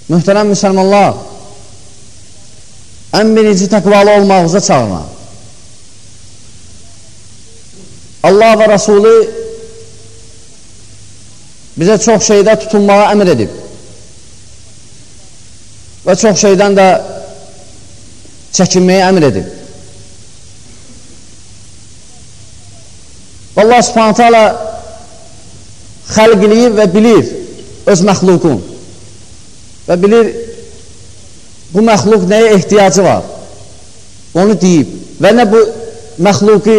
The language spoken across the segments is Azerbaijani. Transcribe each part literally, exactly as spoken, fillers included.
Mühtərəm müsəlmanlar, ən birinci təqvalı olmağınıza çağırma. Allah və Rasulü bizə çox şeydə tutunmağa əmr edib və çox şeydən də çəkinməyə əmr edib. Allah subhanət hələ xəlq eləyir və bilir öz məxluqun və bilir bu məxluq nəyə ehtiyacı var, onu deyib və nə bu məxluqi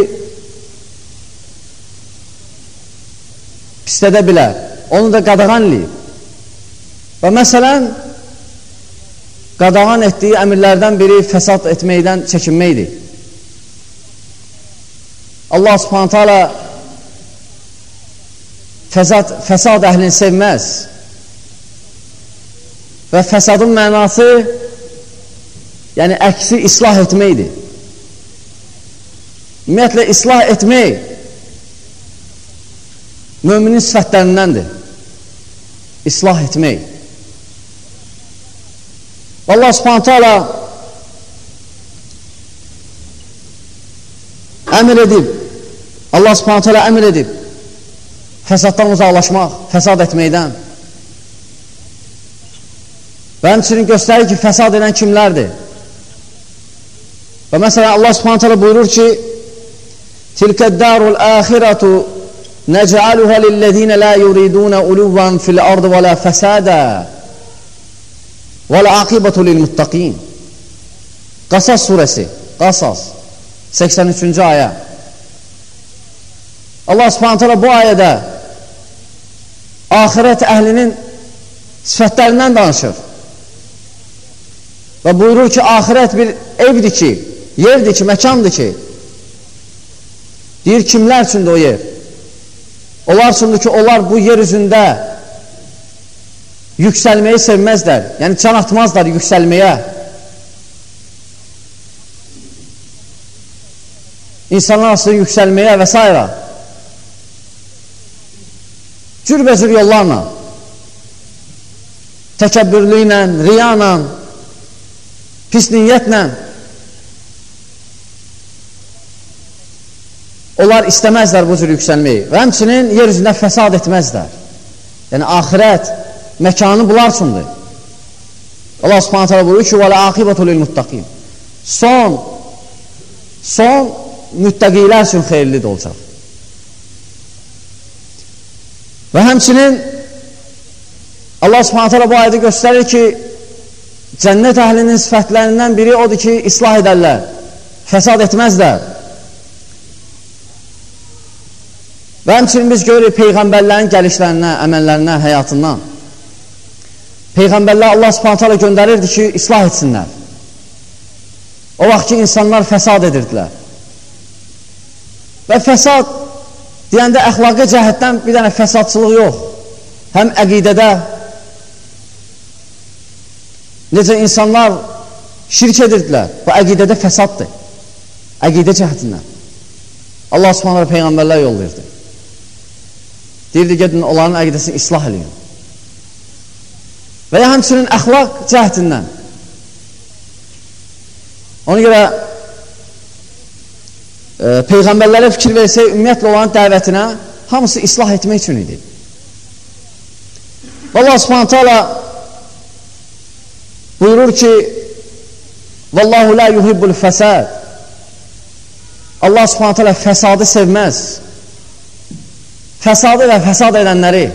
pislədə bilər, onu da qadağan eləyib. Və məsələn, qadağan etdiyi əmirlərdən biri fəsad etməkdən çəkinməkdir. Allah subhanət hələ fəsad, fəsad əhlini sevməz və fəsadın mənası, yəni əksi islah etməkdir. Ümumiyyətlə, islah etmək müminin sifətlərindəndir. İslah etmək. Allah subhanət hələ əmr edib, Allah subhanət hələ əmr edib fəsaddan uzaqlaşmaq, fəsad etməkdən. Və həmçinin göstərir ki, fəsad edən kimlərdir? Və məsələn, Allah subhanət hələ buyurur ki, Tilkəd-dārul āxiratu nec'aluha lillezine la yuridun uluvan fil ardı və la fasada vel aqibatu lil muttaqin. Qasas surəsi, Qasas səksən üçüncü ayə. Allah subhanət hələ bu ayədə axirət əhlinin sifətlərindən danışır və buyurur ki, axirət bir evdir ki, yerdir ki, məkandır ki, deyir kimlər üçündür o yer? Onlar üçündür ki, onlar bu yer üzündə yüksəlməyi sevməzlər, yəni can atmazlar yüksəlməyə. İnsanlar aslında yüksəlməyə və s. Cürbəcür yollarla, təkəbbürlü ilə, riyana, pis niyyətlə onlar istəməzlər bu cür yüksəlməyi və həmçinin yer üzündə fəsad etməzlər. Yəni, axirət məkanı bunlar üçündür. Allah subhanət hələ buyurur ki, وَلَعَاقِبَةُ لِلْمُتَّقِينَ Son, son müttəqilər üçün xeyirlidir olacaq. Və həmçinin Allah subhanət hələ bu ayədə göstərir ki, cənnət əhlinin sifətlərindən biri odur ki, islah edərlər, fəsad etməzlər. Və həmçinin biz görürük Peyğəmbərlərin gəlişlərinə, əməllərinə, həyatından. Peyğəmbərlər Allah subhanət hələ göndərirdi ki, islah etsinlər. O vaxt ki, insanlar fəsad edirdilər. Və fəsad deyəndə əxlaqi cəhətdən bir dənə fəsadçılıq yox. Həm əqidədə, necə insanlar şirk edirdilər, bu əqidədə fəsaddır. Əqidə cəhətindən. Allah subhanət hələ Peyğəmbərlər yol verdi. Deyirdi, gedin, onların əqidəsini islah edin. Və ya həmçinin əxlaq cəhətindən. Ona görə e, Peyğəmbərlərə fikir versək, ümumiyyətlə olan dəvətinə hamısı islah etmək üçün idi. Allah subhanət hələ buyurur ki, Vallahu la yuhibbul fəsad. Allah subhanət hələ fəsadı sevməz. Fəsadı və fəsad edənləri.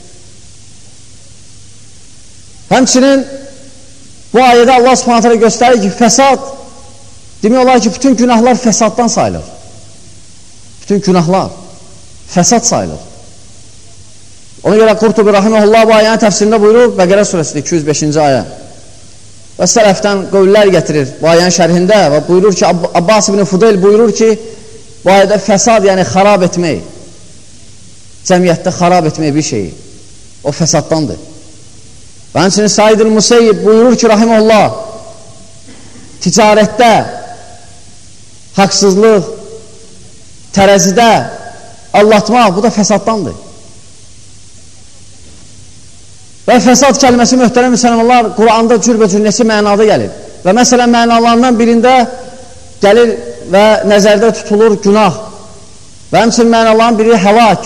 Həmçinin bu ayədə Allah subhanət hələ göstərir ki, fəsad demək olar ki, bütün günahlar fəsaddan sayılır. Bütün günahlar fəsad sayılır. Ona görə Qurtubi Rahiməhullah bu ayənin təfsirində buyurur, Bəqərə surəsində iki yüz beşinci ayə. Və sələfdən qövllər gətirir bu ayənin şərhində və buyurur ki, Ab Abbas ibn Fudayl buyurur ki, bu ayədə fəsad, yəni xarab etmək, cəmiyyətdə xarab etmək bir şeyi, o fəsaddandır. Və həmçinin Said el-Museyyib buyurur ki, Rahiməhullah, ticarətdə, haqsızlıq, tərəzidə allatmaq, bu da fəsaddandır. Və fəsad kəlməsi möhtərəm müsəlmanlar Quranda cürbəcür neçə mənada gəlir. Və məsələn mənalarından birində gəlir və nəzərdə tutulur günah. Və həmçinin mənaların biri həlak.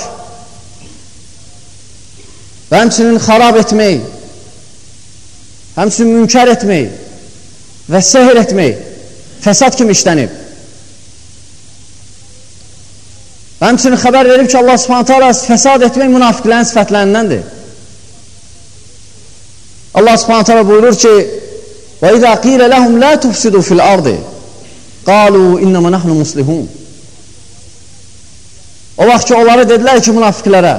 Və həmçinin xarab etmək. Həmçinin münkər etmək. Və sehr etmək. Fəsad kimi işlənib. Və həmçinin xəbər verib ki, Allah Subhanahu taala fəsad etmək münafiqlərin sifətlərindəndir. Allah Subhanahu taala buyurur ki: "Və izə qilə ləhum la tufsidu fil ardı, qalu innəmə nahnu muslihun." O vaxt ki, onlara dedilər ki, münafiqlərə,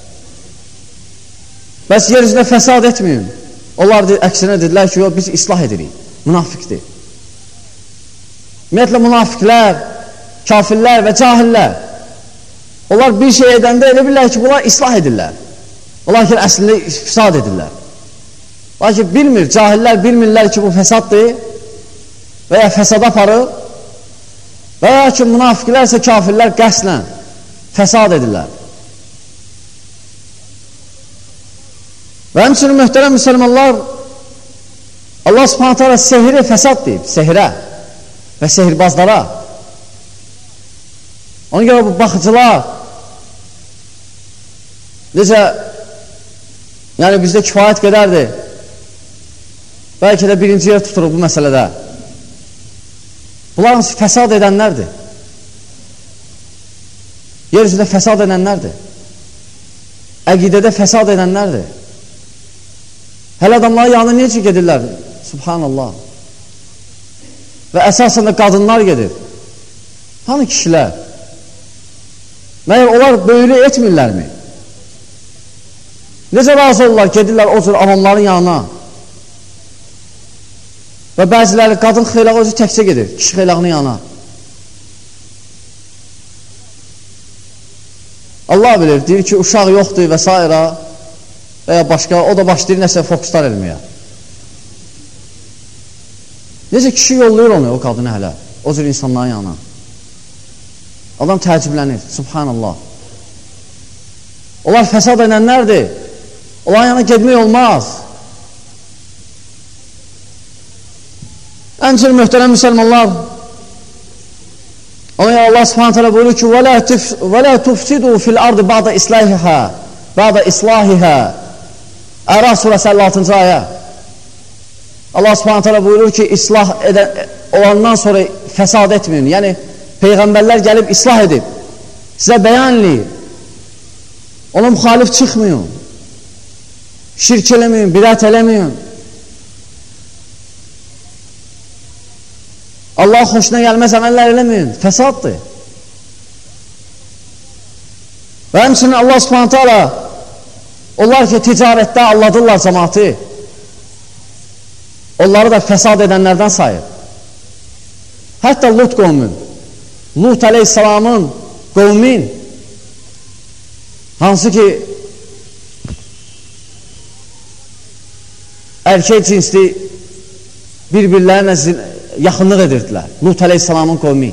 bəs yer üzrə fəsad etməyin. Onlar əksinə dedilər ki, yox, biz islah edirik. Münafiqdir. Ümumiyyətlə, münafiqlər, kafirlər və cahillər, onlar bir şey edəndə elə bilirlər ki, bunlar islah edirlər. Onlar ki, əslində fəsad edirlər. Lakin bilmir, cahillər bilmirlər ki, bu fəsaddır və ya fəsad aparır və ya ki, münafiqlər isə kafirlər qəsdən fəsad edirlər. Və həmçinin möhtərəm müsəlmanlar, Allah Subhanahu taala sehri fəsad deyib, sehirə və sehirbazlara. Ona görə bu baxıcılar necə, yəni bizdə kifayət qədərdir. Bəlkə də birinci yer tuturub bu məsələdə. Bunlar fəsad edənlərdir. Yer üzrə fəsad edənlərdir. Əqidədə fəsad edənlərdir. Hələ adamların yanına necə gedirlər? Subhanallah. Və əsasən də qadınlar gedir. Hanı kişilər? Məyər onlar böyülü etmirlərmi? Necə razı olurlar, gedirlər o cür avamların yanına? Və bəziləri qadın xeylağı özü təkcə gedir, kişi xeylağının yanına. Allah bilir, deyir ki, uşaq yoxdur və s. və ya başqa, o da başlayır nəsə fokuslar elməyə. Necə kişi yollayır onu, o qadını hələ, o cür insanların yanına. Adam təəccüblənir, subhanallah. Onlar fəsad edənlərdir, onların yanına gedmək olmaz. Həmçinin möhtərəm müsəlmanlar, ona görə Allah Subhanahu taala buyurur ki: "Və la tufsidu fil ardı ba'da islahiha, ba'da islahiha." Əraf surəsi əlli altıncı ayə. Allah Subhanahu taala buyurur ki, islah edən olandan sonra fəsad etməyin. Yəni peyğəmbərlər gəlib islah edib, sizə bəyan eləyir. Ona müxalif çıxmayın. Şirk eləməyin, bidət eləməyin. Allah xoşuna gəlməz əməllər eləməyin. Fəsaddır. Və həmçinin Allah Subhanahu taala onlar ki, ticarətdə alladırlar cəmaatı, onları da fəsad edənlərdən sayır. Hətta Lut qovmun, Lut əleyhissalamın qovmin, hansı ki, erkək cinsli bir-birlərinə yaxınlıq edirdilər. Lut əleyhissalamın qovmi.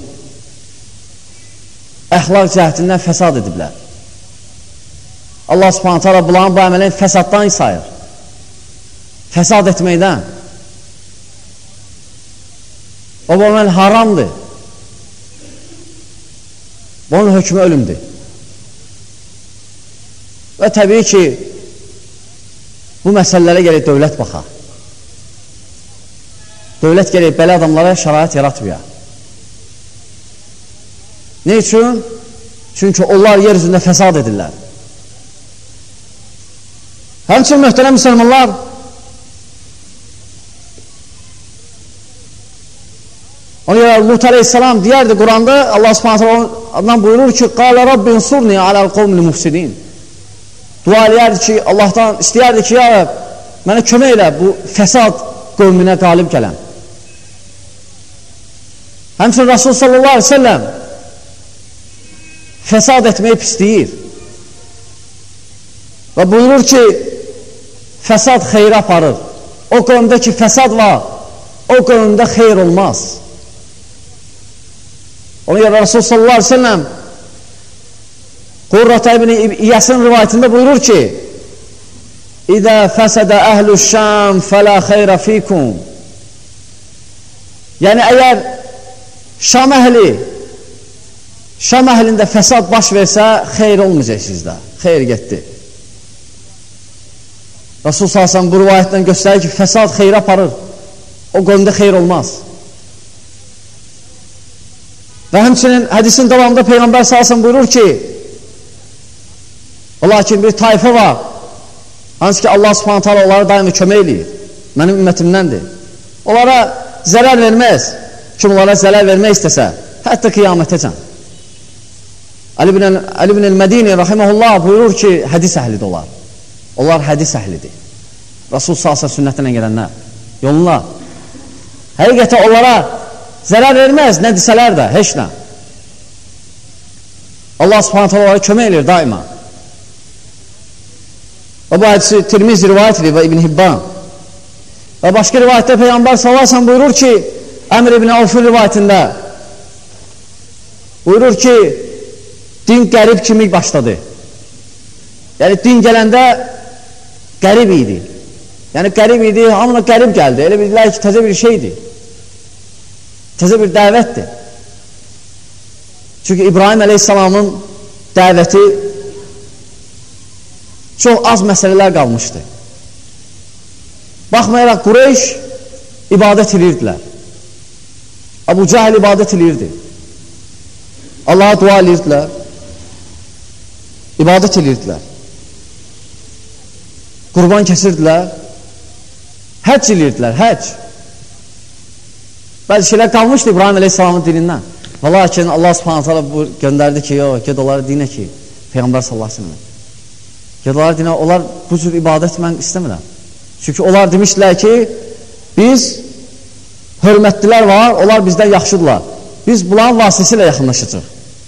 Əxlaq cəhətindən fəsad ediblər. Allah Subhanahu taala bunların bu əməlini fəsaddan sayır. Fəsad etməkdən. O bu əməl haramdır. Bunun hökmü ölümdür. Və təbii ki, bu məsələlərə gələk dövlət baxa. Dövlət gələk belə adamlara şərait yaratmaya. Ne üçün? Çünki onlar yer üzündə fəsad edirlər. Həmçinin möhtərəm müsəlmanlar, ona görə Lut əleyhissalam deyərdi Quranda, Allah Subhanahu taala buyurur ki, "Qala Rabbi insurni alal qavmil mufsidin." Dua eləyərdi ki, Allahdan istəyərdi ki, ya Rəbb, mənə kömək elə bu fəsad qövminə qalib gələm. Həmçinin Rasul sallallahu aleyhi ve sellem fəsad etməyi pisləyir. Və buyurur ki, fəsad xeyr aparır. O qövmdə ki, fəsad var, o qövmdə xeyr olmaz. Ona görə Rasul sallallahu aleyhi ve sellem Qurrat ibn İyasın rivayətində buyurur ki, İzə fəsədə əhlüş-şam fələ xeyrə fikum. Yəni, əgər Şam əhli, Şam əhlində fəsad baş versə, xeyr olmayacaq sizdə. Xeyr getdi. Rasul sallallahu bu rivayətdən göstərir ki, fəsad xeyr aparır. O qonda xeyr olmaz. Və həmçinin hədisin davamında Peyğəmbər sallallahu buyurur ki, lakin bir tayfə var, hansı ki Allah subhanahu ta'ala onlara daimi kömək eləyir, mənim ümmətimdəndir. Onlara zərər verməz. Kim onlara zərər vermək istəsə, hətta qiyamətəcən. Ali ibn el-Mədini rahiməhullah buyurur ki, hədis əhlidir onlar. Onlar hədis əhlidir. Rasul sallallahu sünnətinə gələnlər, yoluna. Həqiqətən onlara zərər verməz, nə desələr də, heç nə. Allah subhanahu ta'ala onlara kömək edir daima. Və bu hədisi Tirmizi rivayət edir və İbn Hibban. Və başqa rivayətdə Peyğəmbər sallallahu əleyhi və səlləm buyurur ki, Əmr ibn Avfın rivayətində buyurur ki, din qərib kimi başladı. Yəni, din gələndə qərib idi. Yəni, qərib idi, hamına qərib gəldi. Elə bilirlər ki, təzə bir şeydir. Təzə bir dəvətdir. Çünki İbrahim əleyhissalamın dəvəti çox az məsələlər qalmışdı. Baxmayaraq, Qureyş ibadət edirdilər. Əbu Cəhəl ibadət edirdi. Allaha dua edirdilər. İbadət edirdilər. Qurban kəsirdilər. Həcc edirdilər, həcc. Bəzi şeylər qalmışdı İbrahim əleyhissalamın dilindən. Və lakin Allah subhanahu ta'ala göndərdi ki, yox, ged onları dinə ki, Peyğəmbər sallallahu əleyhi və səlləm. Ged onları dinə, onlar bu cür ibadət mən istəmirəm. Çünki onlar demişdilər ki, biz hörmətdilər var, onlar bizdən yaxşıdırlar. Biz bunların vasitəsilə yaxınlaşacaq.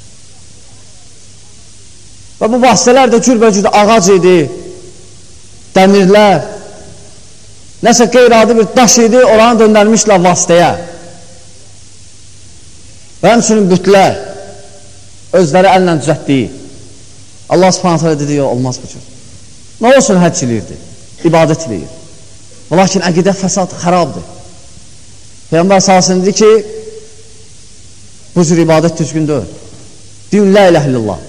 Və bu vasitələr də cürbəcürdə ağac idi, dəmirlər, nəsə qeyri-adi bir daş idi, oranı döndərmişlər vasitəyə. Və həmçinin bütlər, özləri əllə düzətdiyi. Allah subhanətə dedi, yox, olmaz bu cür. Nə olsun həcc eləyirdi, ibadət eləyir. Lakin əqidə fəsad xərabdır. Peyğəmbər sallallahu dedi ki, bu cür ibadət düzgün deyil. Deyin, la ilahe illallah.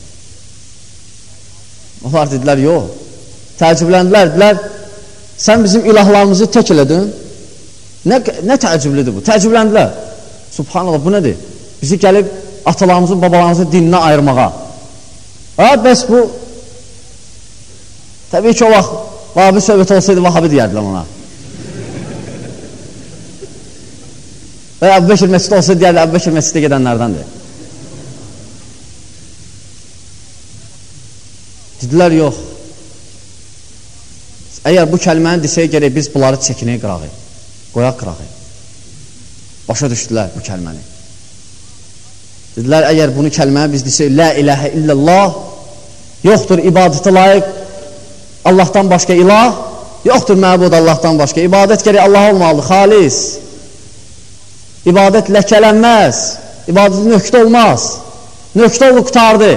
Onlar dedilər, yox. Təəccübləndilər, dedilər, sən bizim ilahlarımızı tək elədin. Nə, nə təəccüblidir bu? Təəccübləndilər. Subhanallah, bu nədir? Bizi gəlib atalarımızın, babalarımızın dininə ayırmağa. Ha, bəs bu, təbii ki, o vaxt Vahabi söhbət olsaydı, Vahabi deyərdilər ona. Və Əbu Bekir məscidi olsaydı, deyərlər, Əbu Bekir məscidə gedənlərdəndir. Dedilər, yox. Əgər bu kəlməni desəyə gerək, biz bunları çəkinəyə qırağı, qoyaq qırağı. Başa düşdülər bu kəlməni. Dedilər, əgər bunu kəlməni biz desək, la ilahə illallah, yoxdur ibadətə layiq Allahdan başqa ilah, yoxdur məbud Allahdan başqa. İbadət gərək Allah olmalıdır, xalis. İbadət ləkələnməz, ibadət nöqtə olmaz. Nöqtə olub qutardı.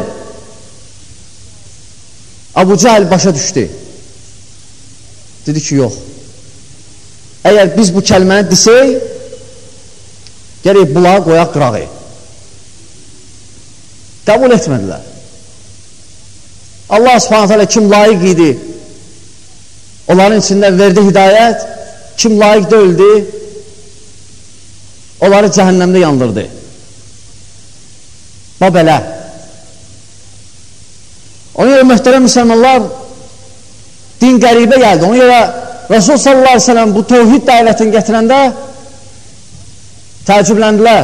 Əbu Cəhəl başa düşdü. Dedi ki, yox. Əgər biz bu kəlməni desək, gərək bunları qoyaq qırağı. Qəbul etmədilər. Allah subhanətə alə kim layiq idi, onların içində verdi hidayət, kim layiq deyildi, onları cəhənnəmdə yandırdı. Və belə. Ona görə möhtərəm müsəlmanlar, din qəribə gəldi. Ona görə Rasul sallallahu aleyhi ve sellem bu tevhid dəvətini gətirəndə təəccübləndilər.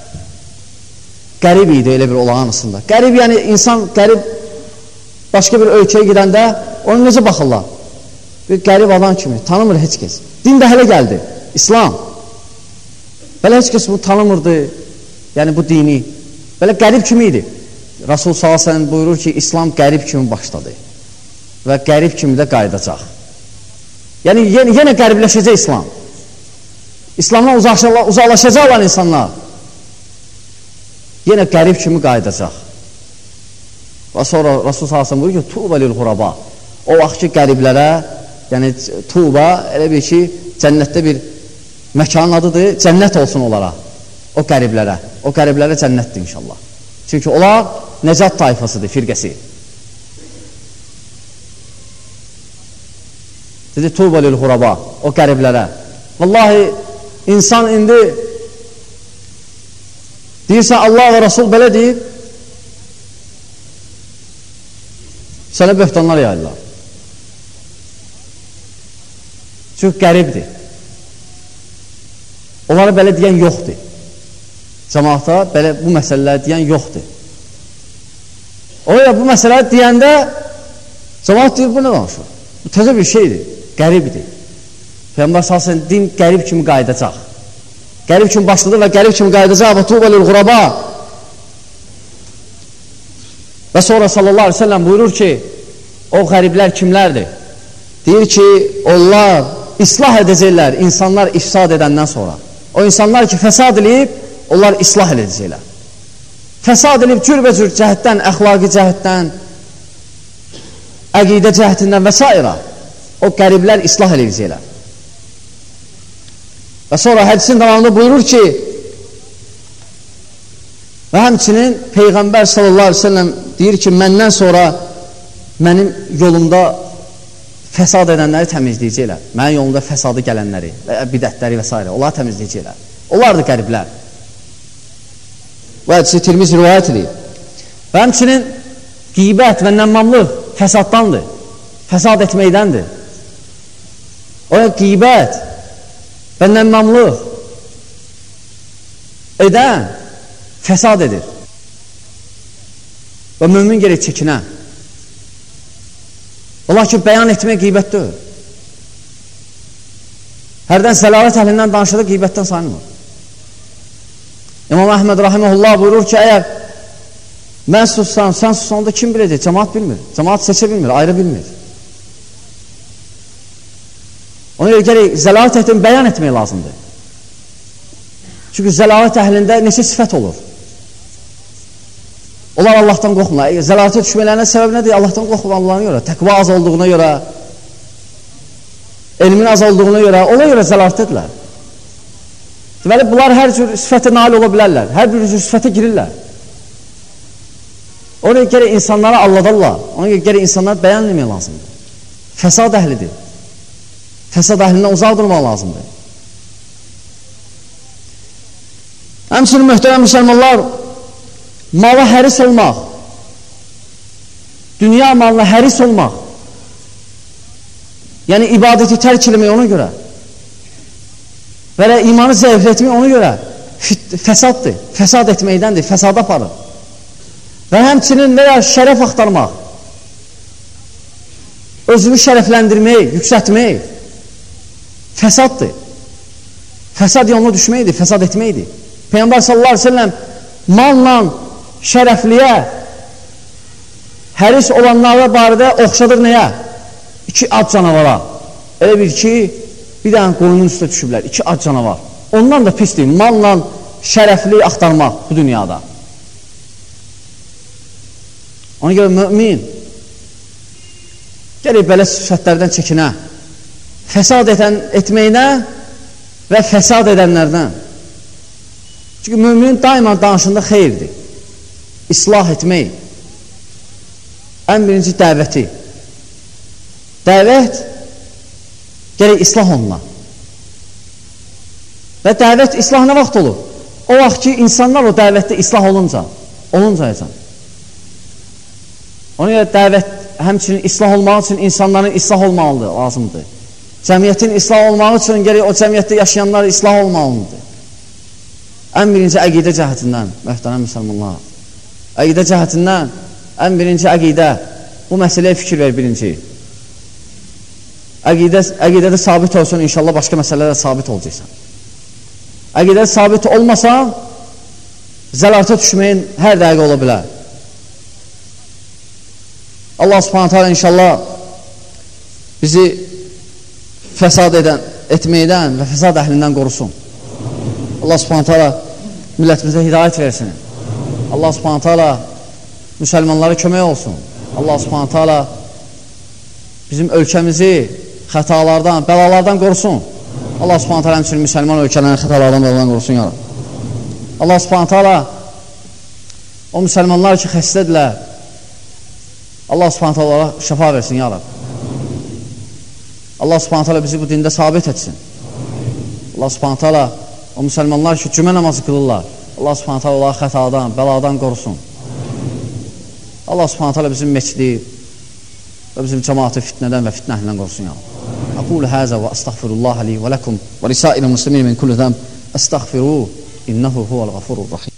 Qərib idi elə bir olağan aslında. Qərib yəni insan qərib başqa bir ölkəyə gedəndə onu necə baxırlar? Bir qərib adam kimi, tanımır heç kəs. Din də hələ gəldi, İslam. Belə heç kəs bu tanımırdı, yəni bu dini. Belə qərib kimi idi. Rasul sallallahu aleyhi ve sellem buyurur ki, İslam qərib kimi başladı və qərib kimi də qayıdacaq. Yəni yenə, yenə qəribləşəcək İslam. İslamdan uzaqlaşacaqlar insanlar. Yenə qərib kimi qayıdacaq. Və sonra Rasul sallallahu aleyhi ve sellem buyurur ki, Tuğba lil-Xuraba. O vaxt ki, qəriblərə Yəni, Tuğba elə bir ki, cənnətdə bir məkanın adıdır, cənnət olsun onlara, o qəriblərə. O qəriblərə cənnətdir inşallah. Çünki onlar Nəcat tayfasıdır, firqəsi. Dedi, Tuğba lil-Xuraba, o qəriblərə. Vallahi, insan indi deyirsən, Allah və Rasul belə deyib, sənə böhtanlar yayırlar. Çünki qəribdir. Onlara belə deyən yoxdur. Cəmaata belə bu məsələləri deyən yoxdur. O ya bu məsələləri deyəndə cəmaat deyir, bu nə danışır? Bu təzə bir şeydir, qəribdir. Peyğəmbər salsın, din qərib kimi qayıdacaq. Qərib kimi başladı və qərib kimi qayıdacaq. Və Tuğba lil-Xuraba. Və sonra sallallahu aleyhi ve sellem buyurur ki, o qəriblər kimlərdir? Deyir ki, onlar islah edəcəklər insanlar ifsad edəndən sonra. O insanlar ki, fəsad edib, onlar islah edəcəklər. Fəsad edib cürbəcür cəhətdən, əxlaqi cəhətdən, əqidə cəhətindən və s. O qəriblər islah edəcəklər. Və sonra hədisin davamında buyurur ki, və həmçinin Peyğəmbər sallallahu aleyhi ve sellem deyir ki, məndən sonra mənim yolumda fəsad edənləri təmizləyəcəklər. Mənim yolumda fəsadı gələnləri, bidətləri və s. Onlar təmizləyəcəklər. Onlardır qəriblər. Və hədisi Tirmizi rivayət edir. Və həmçinin qeybət və nəmmamlıq fəsaddandır. Fəsad etməkdəndir. O qeybət və nəmmamlıq edən fəsad edir. Və mümin gerək çəkinə. Ola ki, bəyan etmək qeybət deyil. Hərdən səlavət əhlindən danışıda qeybətdən sayılmır. İmam Əhməd rahiməhullah buyurur ki, əgər mən sussam, sən sussanda kim biləcək? Cəmaat bilmir. Cəmaat seçə bilmir, ayrı bilmir. Ona görə gələk, zəlavət əhlini bəyan etmək lazımdır. Çünki zəlavət əhlində neçə sifət olur? Onlar Allahdan qorxmurlar. Zəlavətə düşmələrinin səbəbi nədir? Allahdan qorxmalarına görə, təqva az olduğuna görə, elmin az olduğuna görə, ona görə zəlavət edirlər. Deməli, bunlar hər cür sifətə nail ola bilərlər, hər bir cür sifətə girirlər. Ona görə insanlara alladarlar, ona görə insanlara bəyan etmək lazımdır. Fəsad əhlidir. Fəsad əhlindən uzaq durmaq lazımdır. Həmçinin möhtərəm müsəlmanlar, mala həris olmaq, dünya malına həris olmaq, yəni ibadəti tərk eləmək ona görə və ya imanı zəiflətmək ona görə fəsaddır, fəsad etməkdəndir, fəsada aparır. Və həmçinin və ya şərəf axtarmaq, özünü şərəfləndirmək, yüksətmək fəsaddır. Fəsad yoluna düşməkdir, fəsad etməkdir. Peyğəmbər sallallahu aleyhi ve sellem malla şərəfliyə həris olanlara barədə oxşadır nəyə? İki ad canavara. Elə bir ki, bir dənə qoyunun üstə düşüblər, iki ad canavar. Ondan da pisdir, malla şərəfli axtarmaq bu dünyada. Ona görə mümin gələk belə sifətlərdən çəkinə, fəsad edən, etməyinə və fəsad edənlərdən. Çünki müminin daima danışında xeyirdir. İslah etmək. Ən birinci dəvəti. Dəvət gərək islah olunma. Və dəvət islah nə vaxt olur? O vaxt ki, insanlar o dəvətdə islah olunca, oluncayacan. Ona görə dəvət həmçinin islah olmaq üçün insanların islah olmalıdır, lazımdır. Cəmiyyətin islah olmaq üçün gərək o cəmiyyətdə yaşayanlar islah olmalıdır. Ən birinci əqidə cəhətindən, möhtərəm müsəlmanlar. Əqidə cəhətindən, ən birinci əqidə, bu məsələyə fikir ver birinci. Əqidə, əqidədə sabit olsun, inşallah başqa məsələlərə sabit olacaqsan. Əqidədə sabit olmasan, zəlavətə düşməyin hər dəqiqə ola bilər. Allah subhanətə alə inşallah bizi fəsad edən, etməkdən və fəsad əhlindən qorusun. Allah subhanətə alə millətimizə hidayət versin. Allah subhanətə alə müsəlmanlara kömək olsun. Allah subhanətə alə bizim ölkəmizi xətalardan, bəlalardan qorusun. Allah subhanət hələ həmçinin müsəlman ölkələrin xətalardan, bəlalardan qorusun, ya Rab. Allah subhanət hələ o müsəlmanlar ki, xəstədirlər, Allah subhanət hələ şəfa versin, ya Rab. Allah subhanət hələ bizi bu dində sabit etsin. Allah subhanət hələ o müsəlmanlar ki, cümə namazı qılırlar, Allah subhanət hələ onları xətadan, bəladan qorusun. Allah subhanət hələ bizim meçidi və bizim cəmaatı fitnədən və fitnə əhlindən qorusun, ya Rab. أقول هذا وأستغفر الله لي ولكم ولسائر المسلمين من كل ذنب أستغفروه إنه هو الغفور الرحيم.